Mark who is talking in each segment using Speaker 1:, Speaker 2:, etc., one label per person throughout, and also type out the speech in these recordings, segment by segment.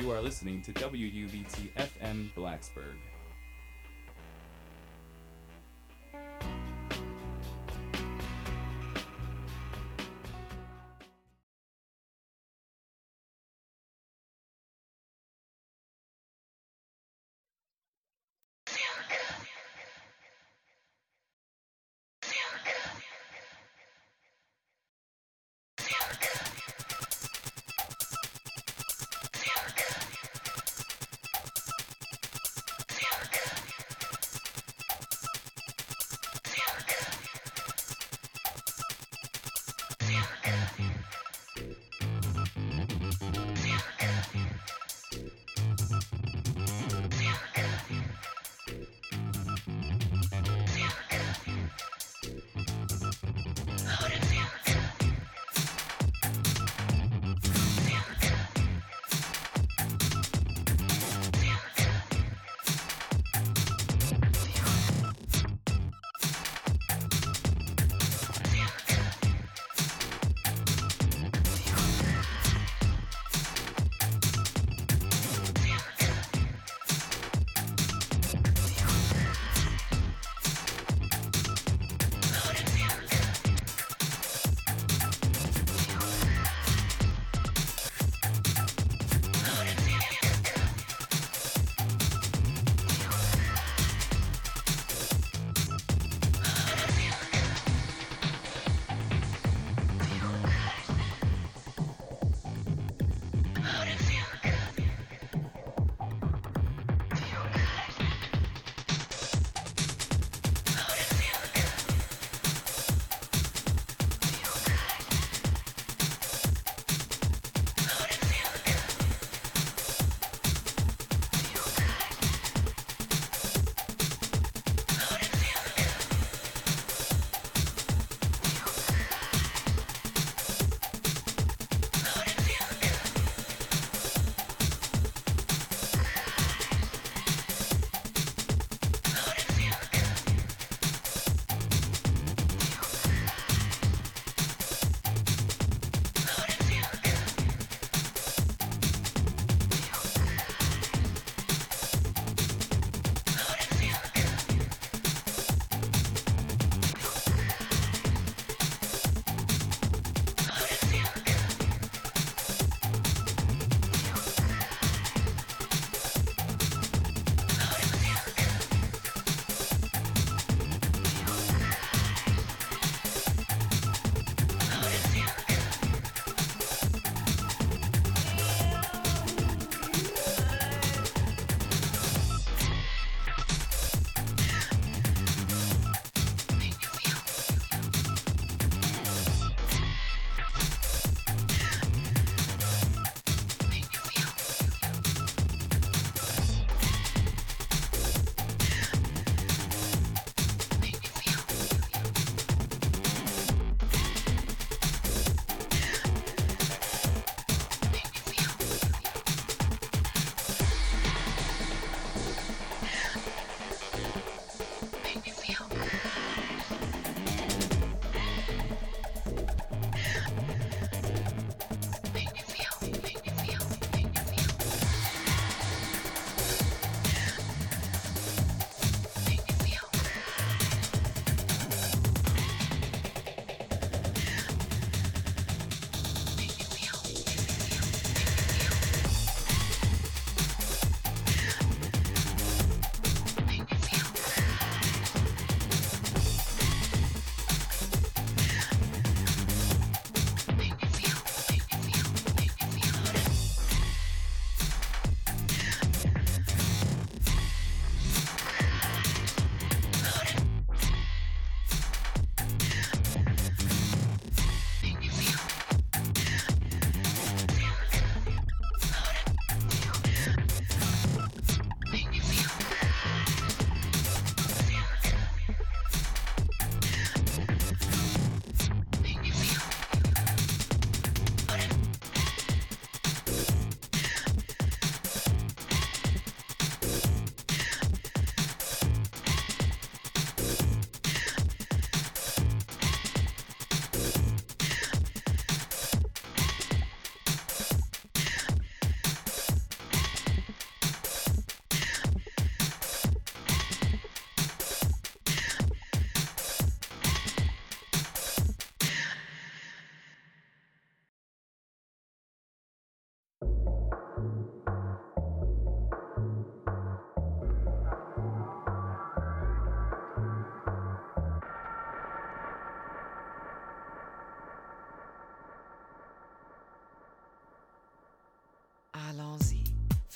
Speaker 1: You are listening to WUBT FM Blacksburg.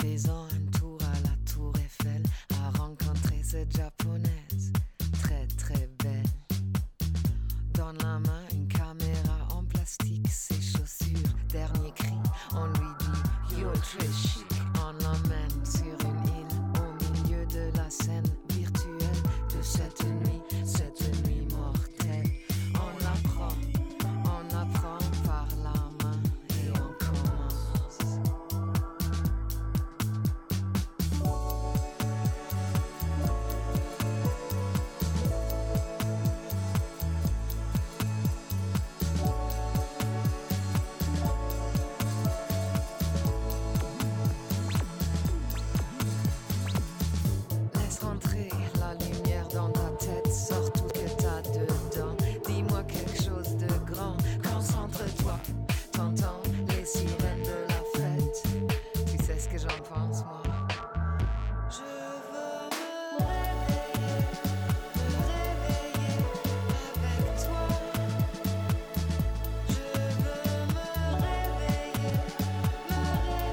Speaker 2: faisant un tour à la tour Eiffel, a rencontré cette japonaise très très belle. Dans la main une caméra en plastique, ses chaussures, dernier cri, on lui dit You're très chic. On l'emmène sur une île au milieu de la scène virtuelle de cette nuit mortelle. On apprend par la main et on commence. Laisse rentrer la lumière dans ta tête, sors tout ce que t'as dedans. Dis-moi quelque chose de grand, concentre-toi. T'entends les sirènes de la fête. Tu sais ce que j'en pense, moi. Je veux me réveiller avec toi. Je veux me réveiller avec toi.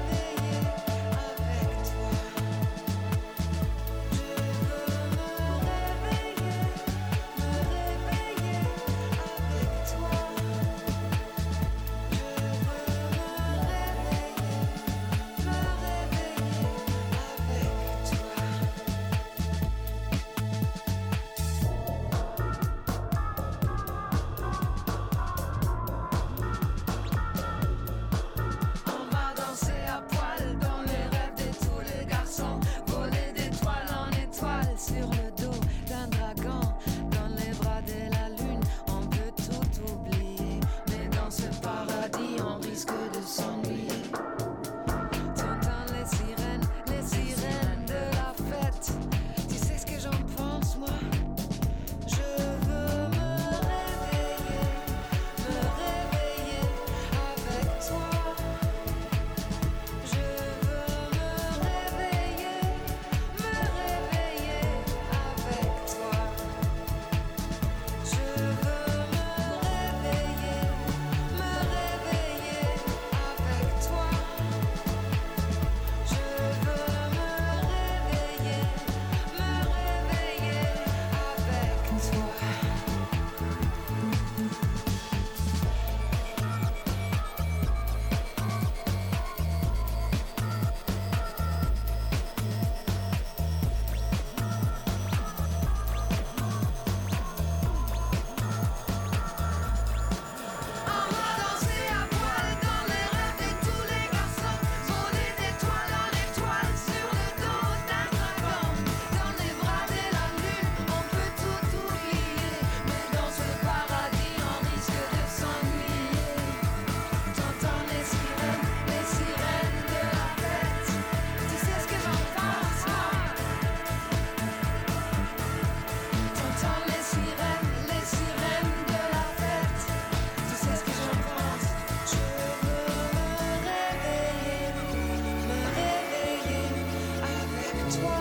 Speaker 2: On va danser à poil dans les rêves de tous les garçons, voler d'étoile en étoile sur le dos d'un dragon, dans les bras de la lune. On peut tout oublier, mais dans ce paradis on risque de s'ennuyer. T'entends les sirènes de la fête. Tu sais ce que j'en pense, moi. Je veux me réveiller avec toi. Je veux me réveiller avec toi. Je veux me réveiller avec toi. Je veux me réveiller avec toi. On va danser à poil dans les rêves de tous les garçons, voler d'étoile en étoile sur le dos d'un dragon, dans les bras de la lune. On peut tout oublier, mais dans ce paradis on risque de s'ennuyer. T'entends les sirènes de la fête. Tu sais ce que j'en pense, moi. T'entends les sirènes de la fête. Tu sais ce que j'en pense. Je veux me réveiller avec toi.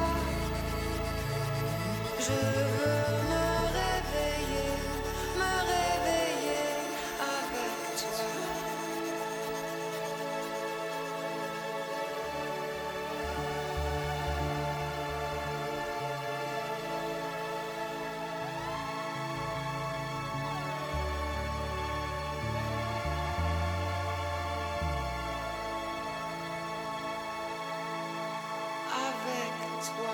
Speaker 2: Je veux me réveiller avec toi. Avec toi.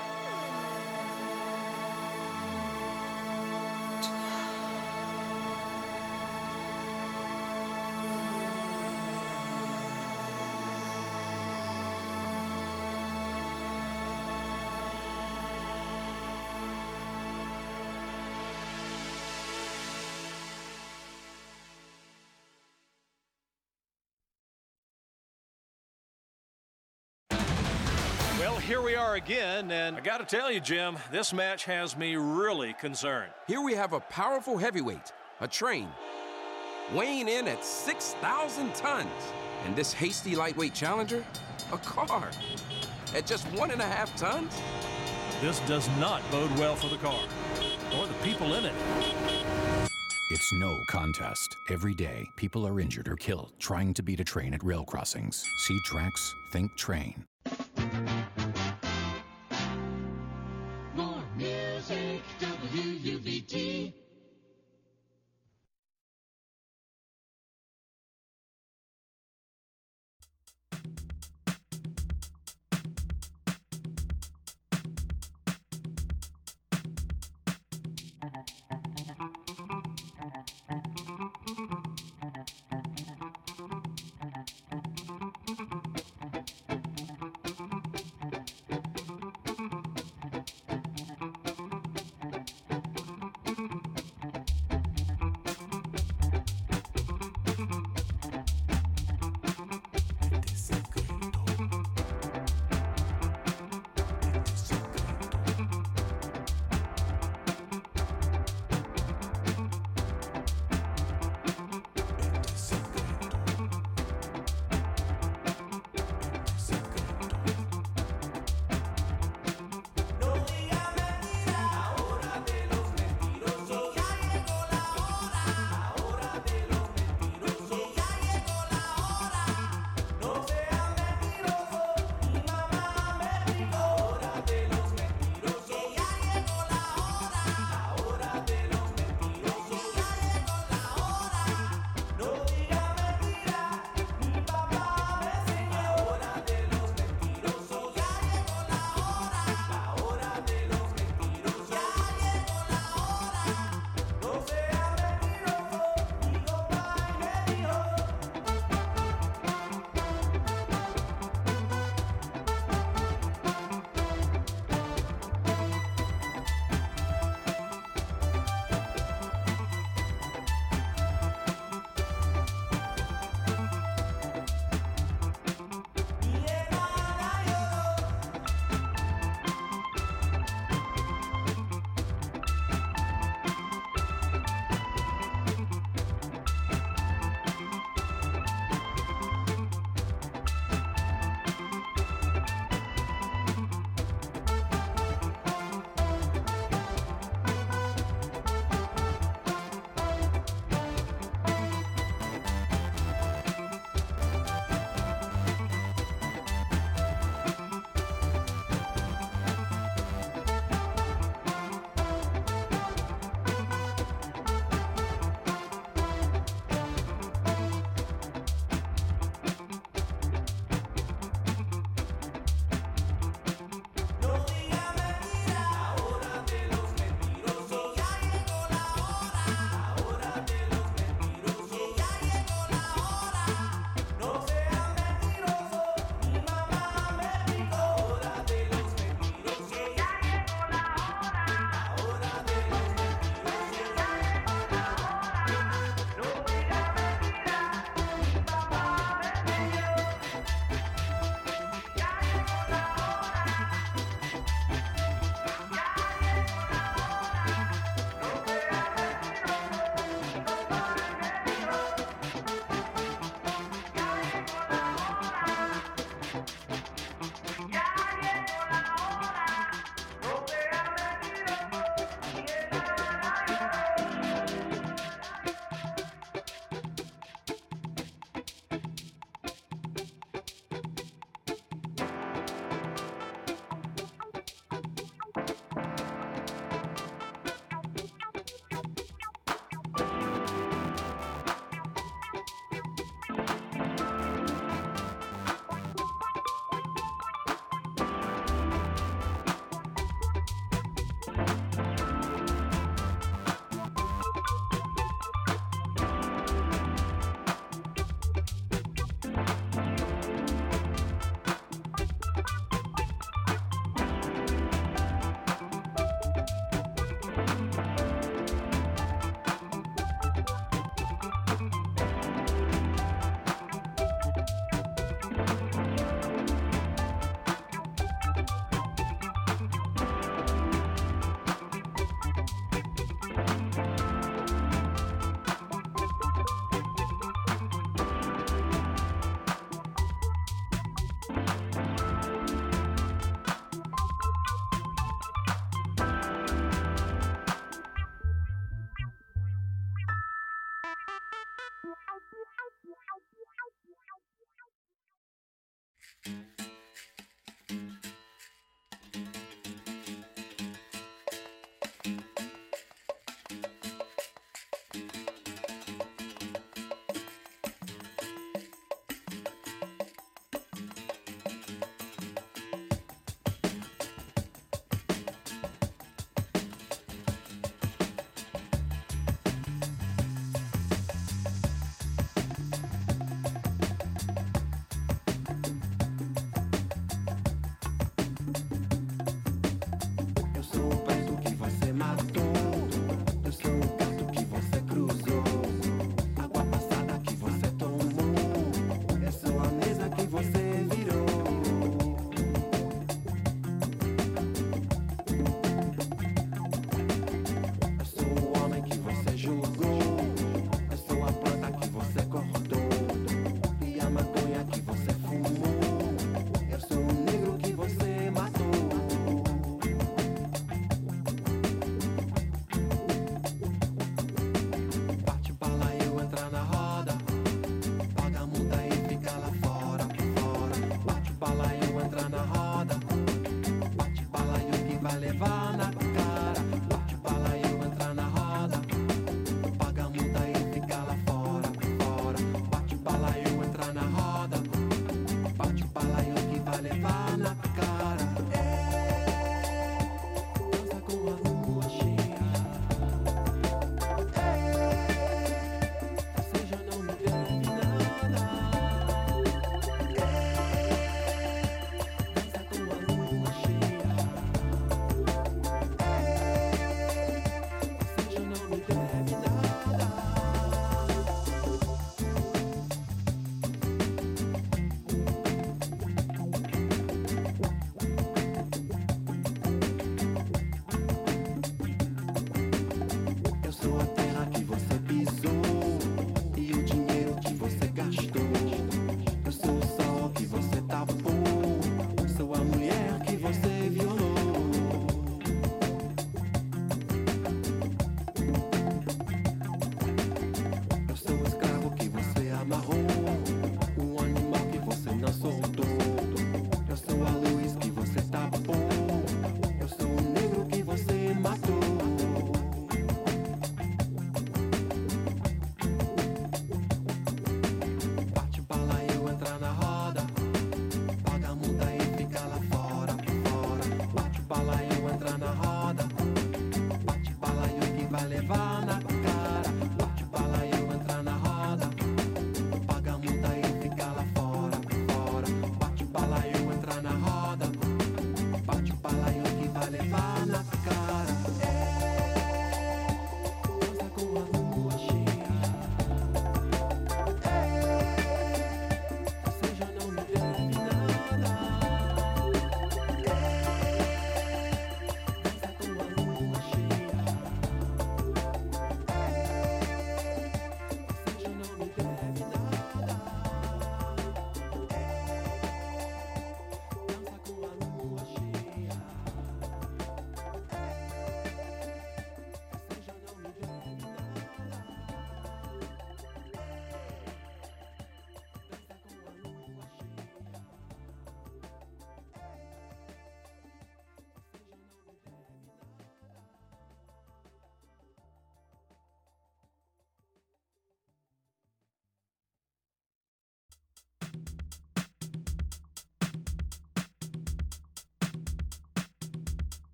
Speaker 3: Well, here we are again, and I got to tell you, Jim, this match has me really concerned.
Speaker 4: Here we have a powerful heavyweight, a train, weighing in at 6,000 tons. And this hasty lightweight challenger, a car, at just 1.5 tons?
Speaker 3: This does not bode well for the car, or the people in it.
Speaker 5: It's no contest. Every day, people are injured or killed trying to beat a train at rail crossings. See tracks, think train.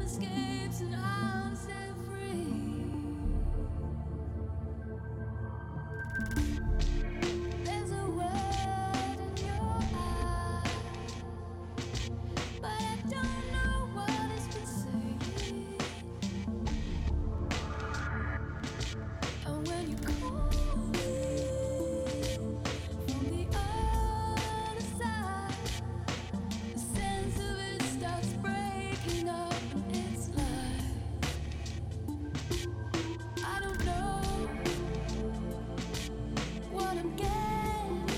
Speaker 6: escapes and I'm set free. There's a word in your eye, but I don't know what it's been saying. And when you call me from the other side, the sense of it starts breaking up, and it's like I don't know what I'm getting,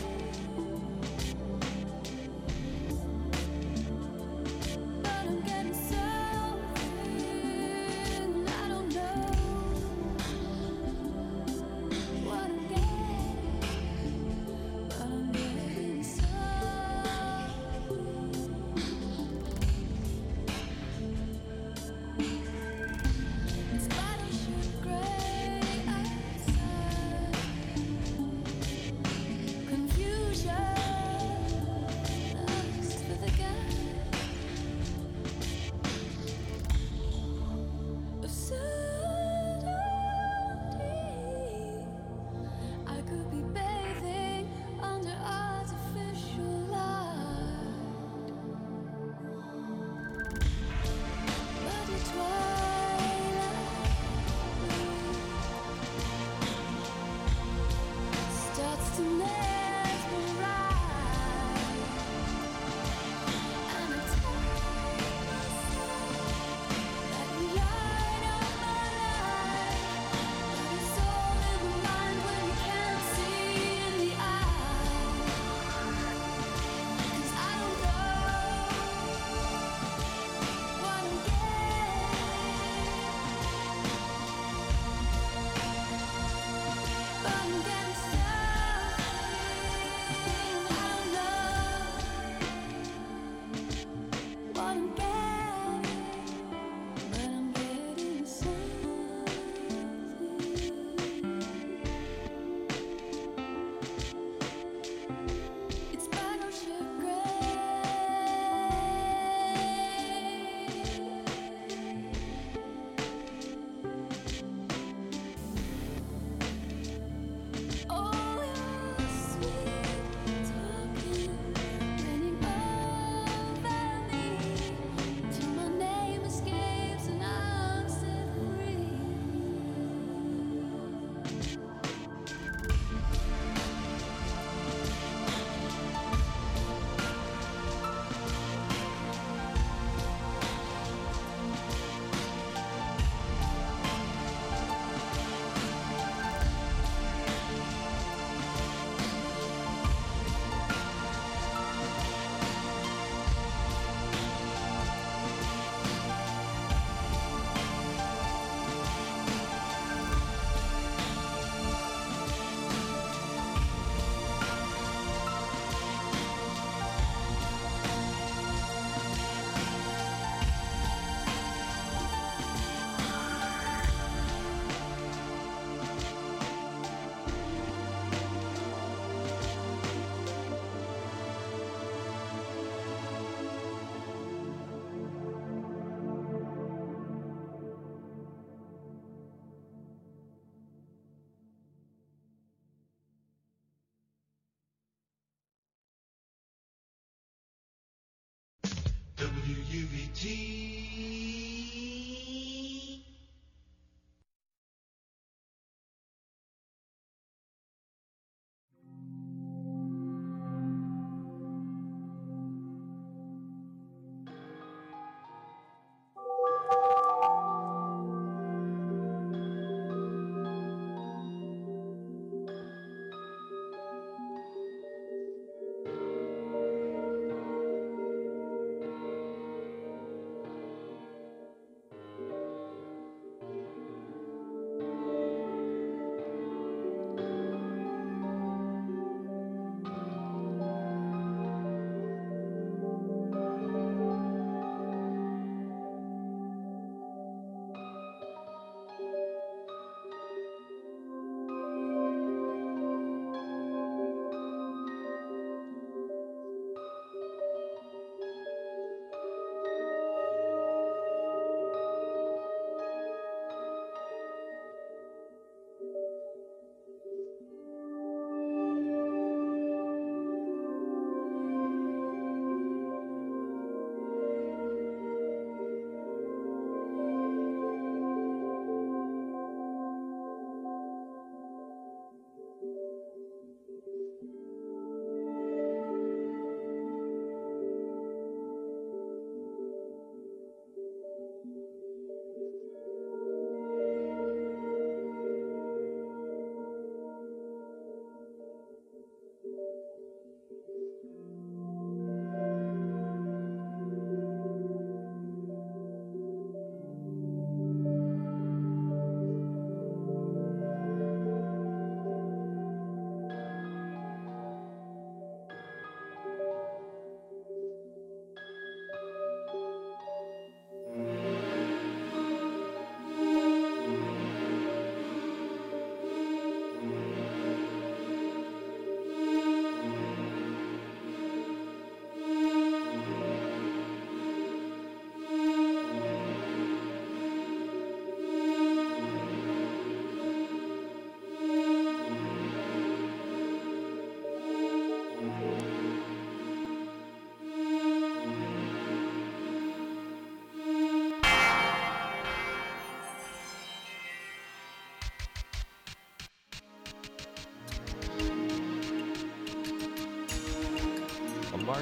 Speaker 6: but I'm getting something. I don't know what I'm getting, but I'm getting something. It's battleship gray outside. Confusion, lust for the guy of certainty. I could be bathing under artificial light, but the twilight starts to mesmerize, and I tell myself that you light up my life, but it's all in the mind when you can't see in the eye. 'Cause I don't know what I'm getting, but I'm getting something. I don't know what I'm getting, but I'm getting something. It's battleship gray. Oh, your sweet talking, raining over me, till my name escapes and I'm set free. WUVT.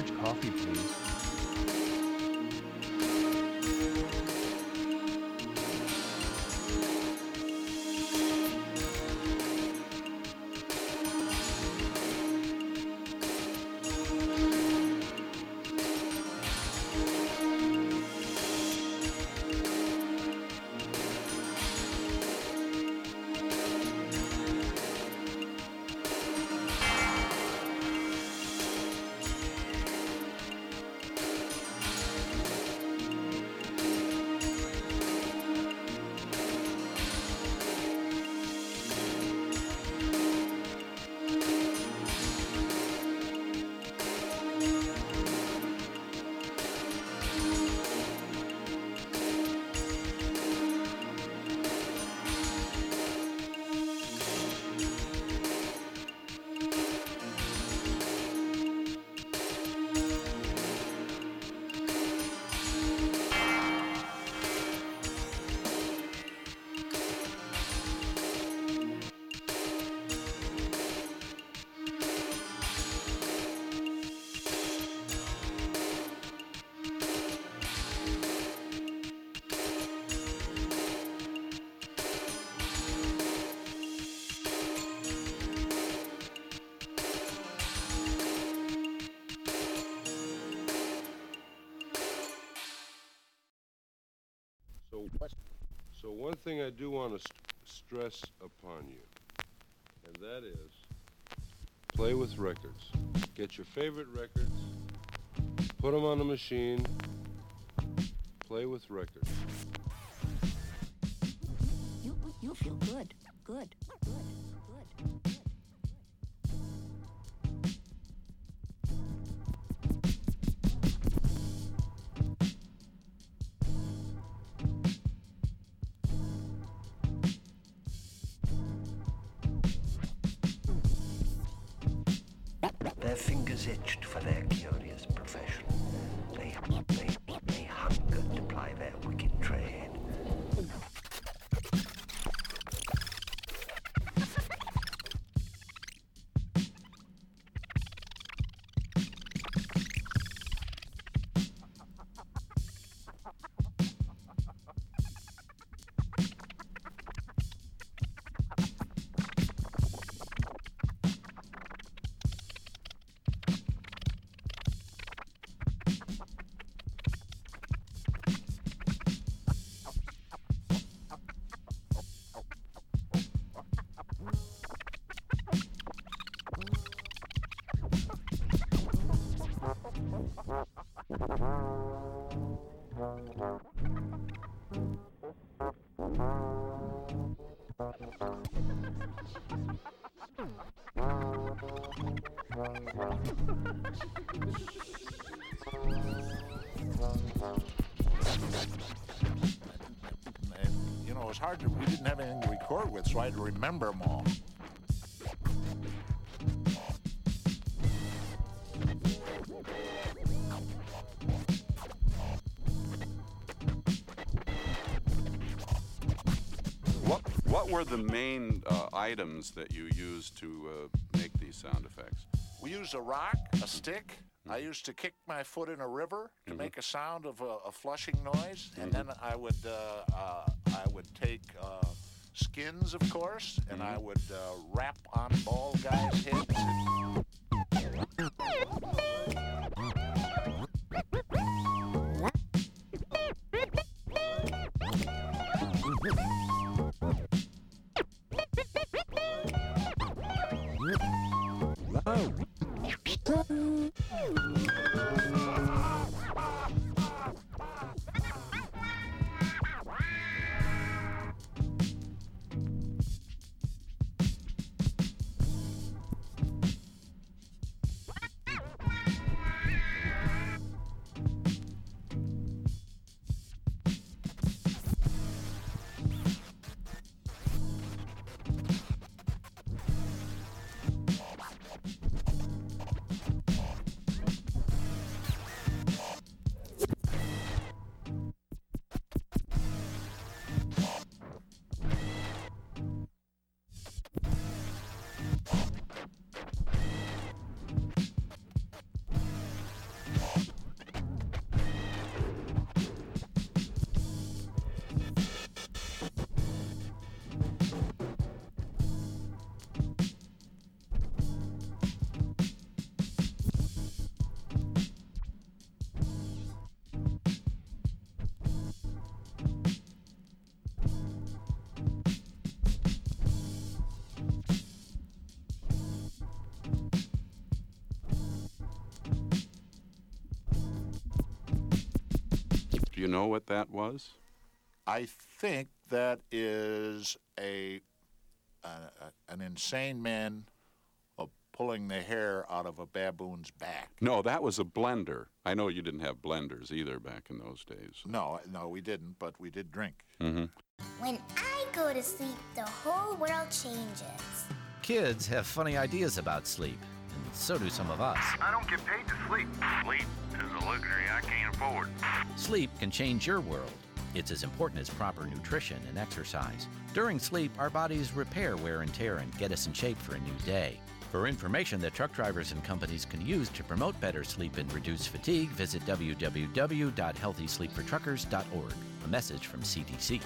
Speaker 7: large coffee, please.
Speaker 8: So one thing I do want to stress upon you, and that is play with records. Get your favorite records, put them on the machine, play with records.
Speaker 9: You feel good, good, good, good.
Speaker 10: Their fingers itched for their curious profession. They hungered to ply their wicked trade.
Speaker 11: You know, it was hard to, we didn't have anything to record with, so I had to remember them all.
Speaker 12: What were the main items that you used to make these sound effects?
Speaker 11: We used a rock, a stick. I used to kick my foot in a river to make a sound of a flushing noise, and then I would take skins, of course, and I would rap on bald guys' heads.
Speaker 12: Do you know what that was?
Speaker 11: I think that is an insane man pulling the hair out of a baboon's back.
Speaker 12: No, that was a blender. I know you didn't have blenders either back in those days.
Speaker 11: No, we didn't, but we did drink.
Speaker 12: Mm-hmm.
Speaker 7: When I go to sleep, the whole world changes.
Speaker 13: Kids have funny ideas about sleep, and so do some of us.
Speaker 14: I don't get paid to sleep. Sleep is a luxury I can't afford.
Speaker 13: Sleep can change your world. It's as important as proper nutrition and exercise. During sleep, our bodies repair wear and tear and get us in shape for a new day. For information that truck drivers and companies can use to promote better sleep and reduce fatigue, visit www.healthysleepfortruckers.org. A message from CDC.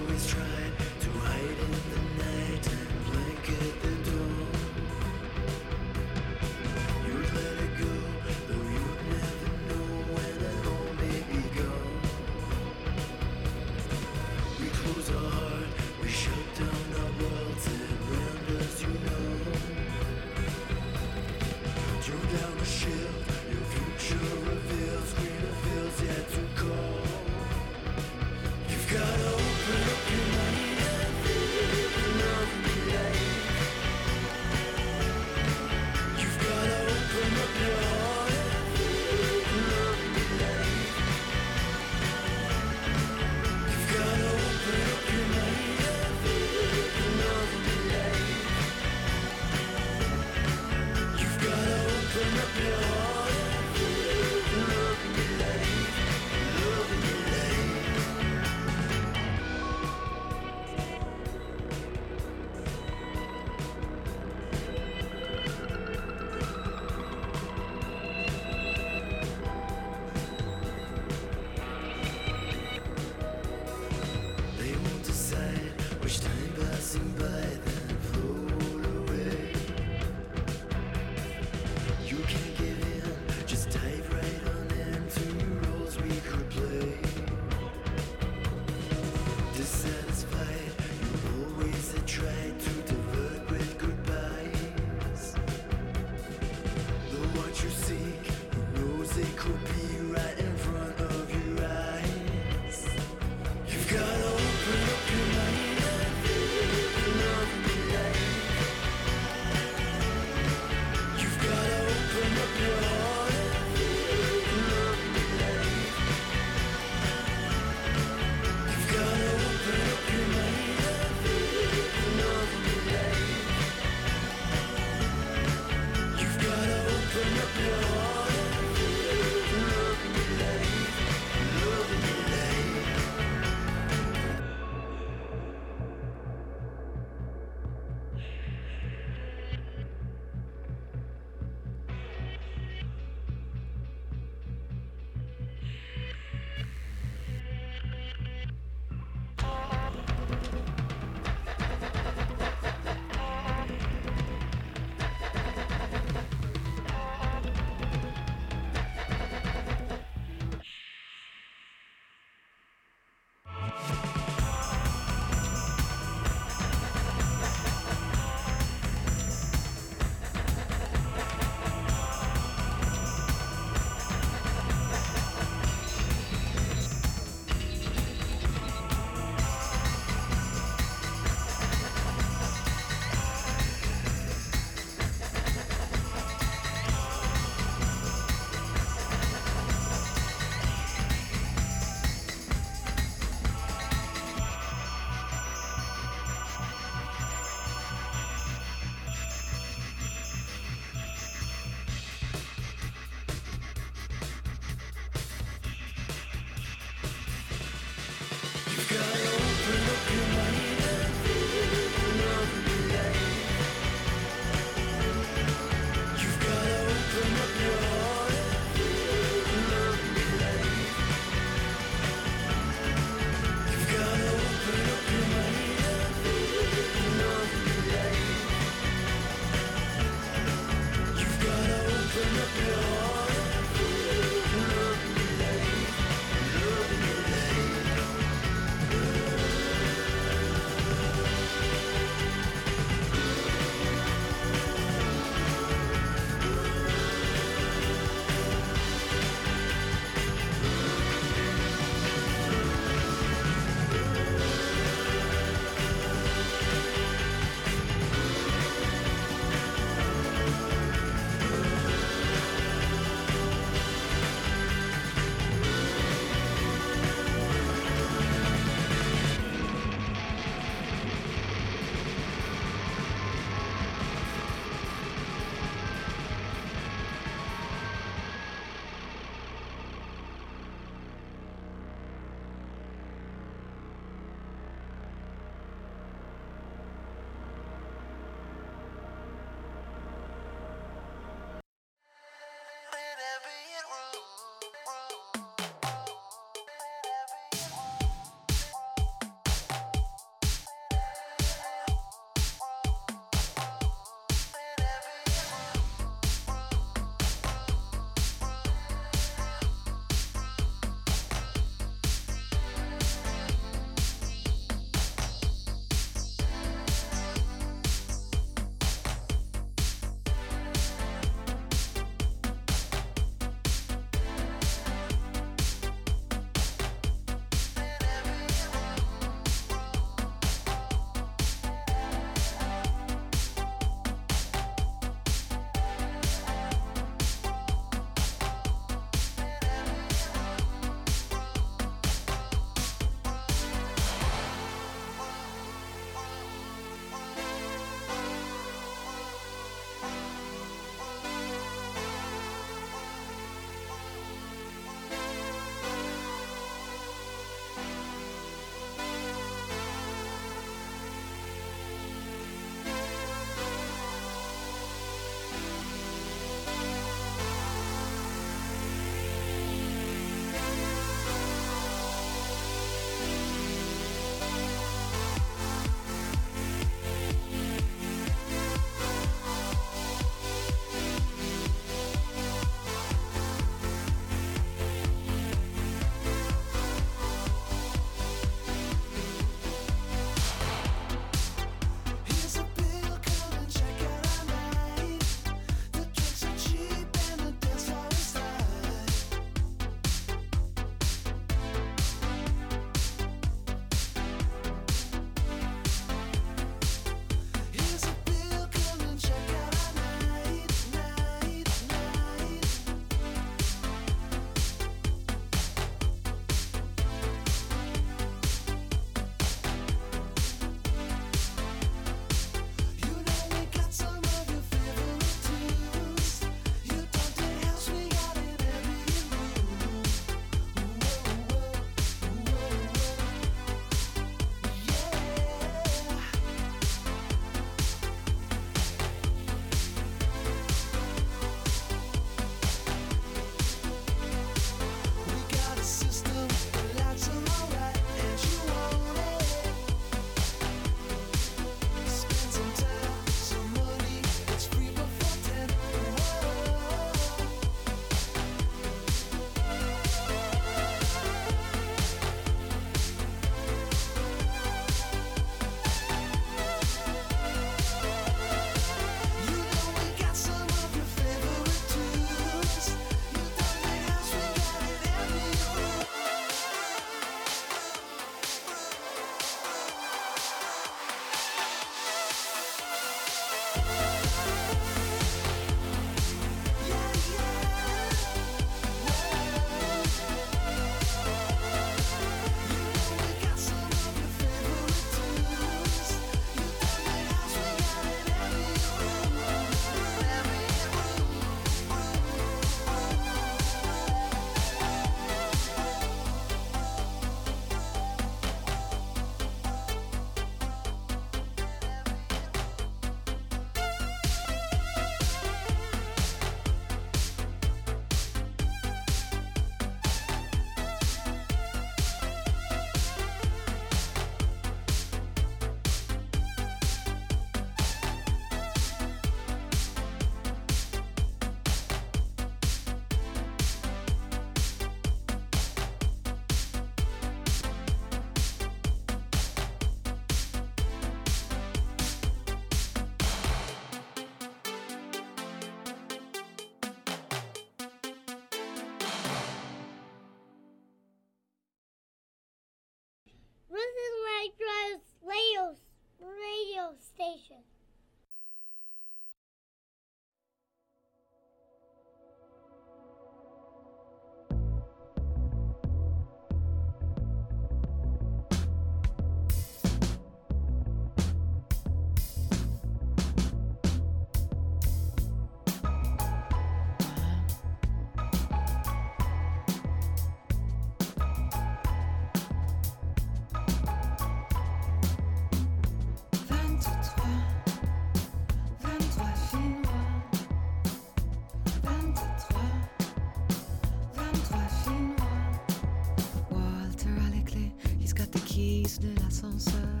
Speaker 2: the keys de l'ascenseur.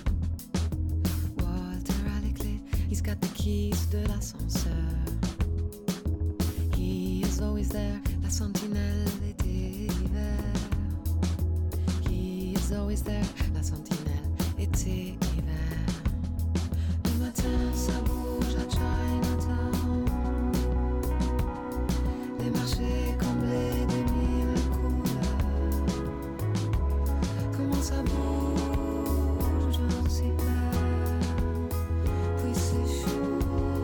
Speaker 2: Walter a les clés, he's got the keys de l'ascenseur. He is always there, la sentinelle été hiver. He is always there, la sentinelle été hiver. Le matin ça bouge à Chinatown. Les marchés comblés de mille couleurs. Comment ça bouge, on s'y perd. Puis c'est chaud.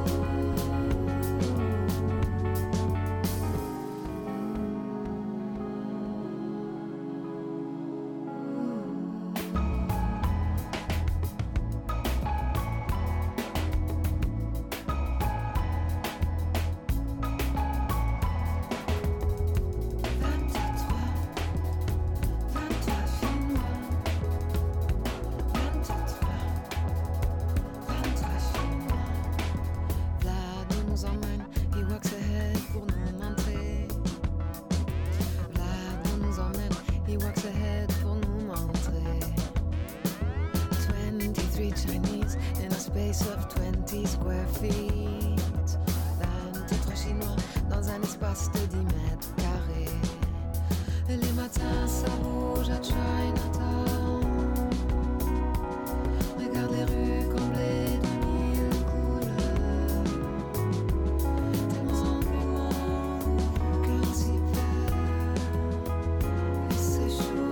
Speaker 2: Chinese in a space of 20 square feet. 23 Chinois dans un espace de 10 mètres carrés. Et les matins ça bouge à Chinatown. Regarde les rues comblées de mille couleurs. Tellement plus grand qu'un s'y perd. Et c'est chaud.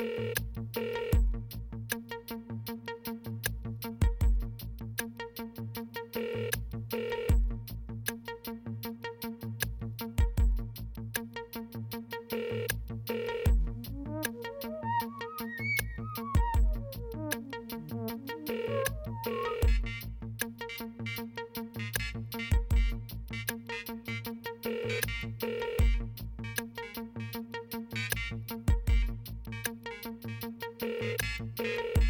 Speaker 6: Thank you.